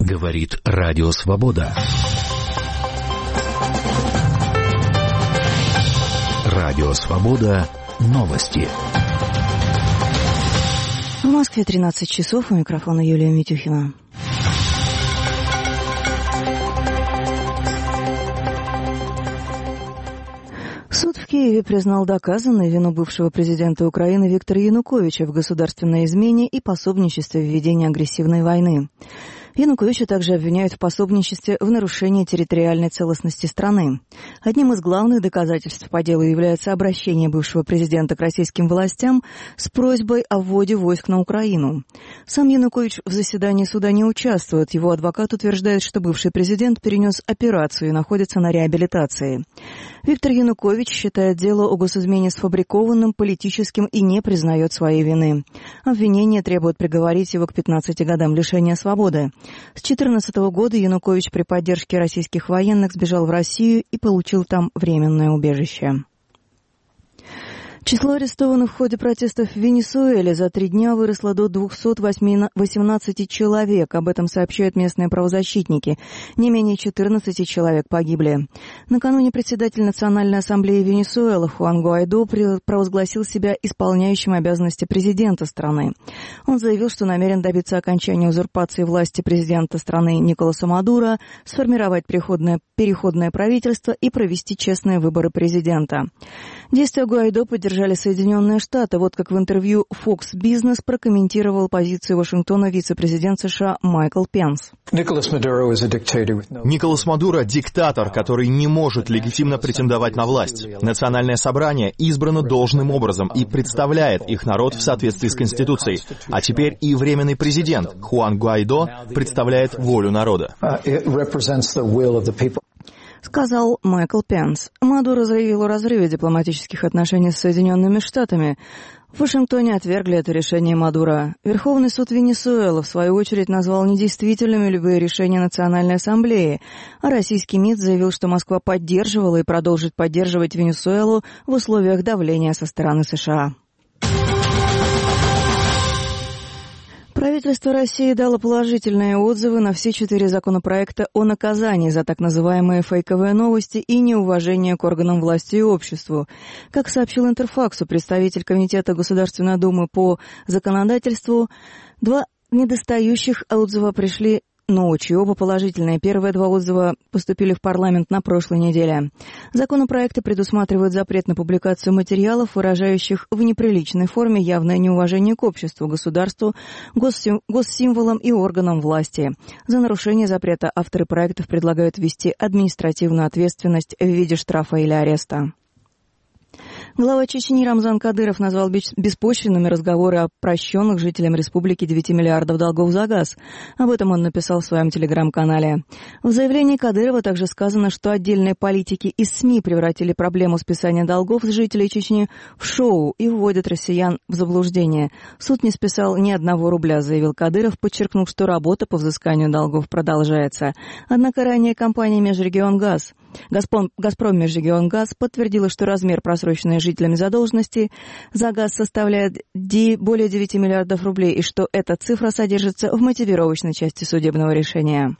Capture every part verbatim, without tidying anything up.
Говорит Радио Свобода. Радио Свобода. Новости. В Москве тринадцать часов. У микрофона Юлия Митюхина. Суд в Киеве признал доказанной вину бывшего президента Украины Виктора Януковича в государственной измене и пособничестве в ведении агрессивной войны. Януковича также обвиняют в пособничестве в нарушении территориальной целостности страны. Одним из главных доказательств по делу является обращение бывшего президента к российским властям с просьбой о вводе войск на Украину. Сам Янукович в заседании суда не участвует. Его адвокат утверждает, что бывший президент перенес операцию и находится на реабилитации. Виктор Янукович считает дело о госизмене сфабрикованным, политическим и не признает своей вины. Обвинение требует приговорить его к пятнадцати годам лишения свободы. С две тысячи четырнадцатого года Янукович при поддержке российских военных сбежал в Россию и получил там временное убежище. Число арестованных в ходе протестов в Венесуэле за три дня выросло до двухсот восемнадцати человек. Об этом сообщают местные правозащитники. Не менее четырнадцати человек погибли. Накануне председатель Национальной ассамблеи Венесуэлы Хуан Гуайдо провозгласил себя исполняющим обязанности президента страны. Он заявил, что намерен добиться окончания узурпации власти президента страны Николаса Мадуро, сформировать переходное, переходное правительство и провести честные выборы президента. Действия Гуайдо поддержали Соединенные Штаты. Вот как в интервью Fox Business прокомментировал позицию Вашингтона вице-президент США Майкл Пенс. Николас Мадуро – диктатор, который не может легитимно претендовать на власть. Национальное собрание избрано должным образом и представляет их народ в соответствии с Конституцией. А теперь и временный президент Хуан Гуайдо представляет волю народа. Сказал Майкл Пенс. Мадуро заявил о разрыве дипломатических отношений с Соединенными Штатами. В Вашингтоне отвергли это решение Мадуро. Верховный суд Венесуэлы, в свою очередь, назвал недействительными любые решения Национальной ассамблеи, а российский МИД заявил, что Москва поддерживала и продолжит поддерживать Венесуэлу в условиях давления со стороны США. Правительство России дало положительные отзывы на все четыре законопроекта о наказании за так называемые фейковые новости и неуважение к органам власти и обществу. Как сообщил Интерфаксу представитель Комитета Государственной Думы по законодательству, два недостающих отзыва пришли ночью. Оба положительные. Первые два отзыва поступили в парламент на прошлой неделе. Законопроекты предусматривают запрет на публикацию материалов, выражающих в неприличной форме явное неуважение к обществу, государству, госсим- госсимволам и органам власти. За нарушение запрета авторы проектов предлагают ввести административную ответственность в виде штрафа или ареста. Глава Чечни Рамзан Кадыров назвал беспочвенными разговоры о прощенных жителям республики девяти миллиардов долгов за газ. Об этом он написал в своем телеграм-канале. В заявлении Кадырова также сказано, что отдельные политики из СМИ превратили проблему списания долгов с жителей Чечни в шоу и вводят россиян в заблуждение. Суд не списал ни одного рубля, заявил Кадыров, подчеркнув, что работа по взысканию долгов продолжается. Однако ранее компания «Межрегионгаз» Газпром, «Газпром Межрегионгаз» подтвердила, что размер просроченной жителями задолженности за газ составляет более девяти миллиардов рублей и что эта цифра содержится в мотивировочной части судебного решения.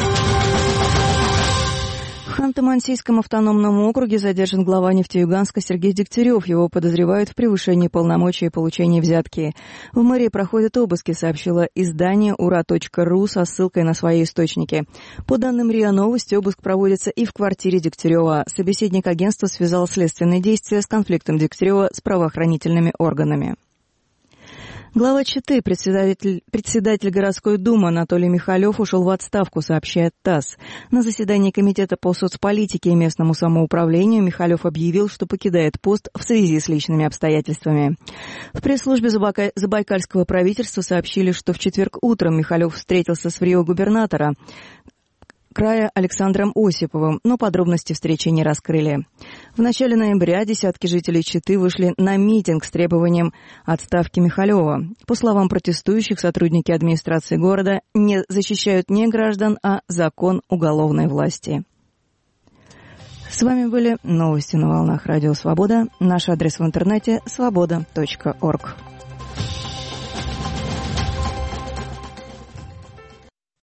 В Ханты-Мансийском автономном округе задержан глава Нефтеюганска Сергей Дегтярев. Его подозревают в превышении полномочий и получении взятки. В мэрии проходят обыски, сообщило издание ура точка ру со ссылкой на свои источники. По данным РИА Новости, обыск проводится и в квартире Дегтярева. Собеседник агентства связал следственные действия с конфликтом Дегтярева с правоохранительными органами. Глава Читы, председатель, председатель городской думы Анатолий Михалев ушел в отставку, сообщает ТАСС. На заседании Комитета по соцполитике и местному самоуправлению Михалев объявил, что покидает пост в связи с личными обстоятельствами. В пресс-службе Забайкальского правительства сообщили, что в четверг утром Михалев встретился с врио-губернатора края Александром Осиповым, но подробности встречи не раскрыли. В начале ноября десятки жителей Читы вышли на митинг с требованием отставки Михалева. По словам протестующих, сотрудники администрации города не защищают не граждан, а закон уголовной власти. С вами были новости на волнах Радио Свобода. Наш адрес в интернете свобода точка орг.